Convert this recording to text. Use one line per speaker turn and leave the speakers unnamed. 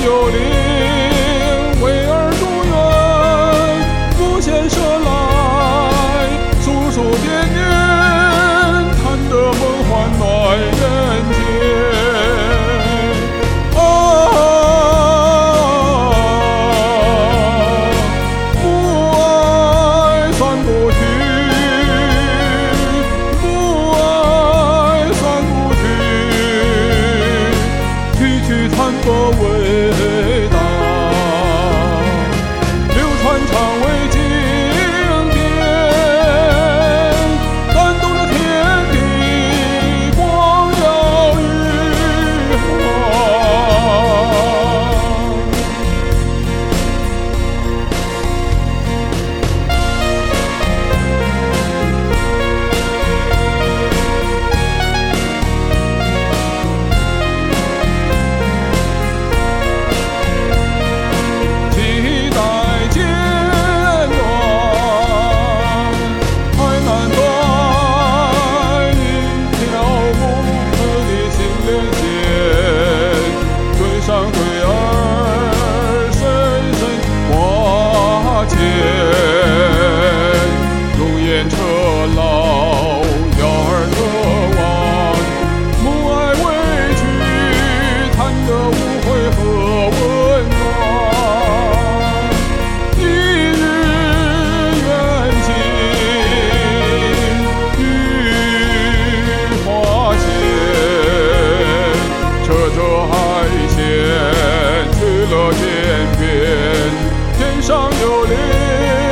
幽灵，为儿祝愿，无限舍来，诉诉点点，谈得梦幻暖人间。母爱算不去，母爱算不去，句句谈多伟大，流传长为经典，感动着天地，光耀于海。期待渐远，海难断，一条不可的心连线，对上对儿，深深挂牵，容颜车老，幺儿乐望，母爱委屈，谈得无悔和温暖。一日远行，雨花间，车辙海线，去了天边，天上有灵。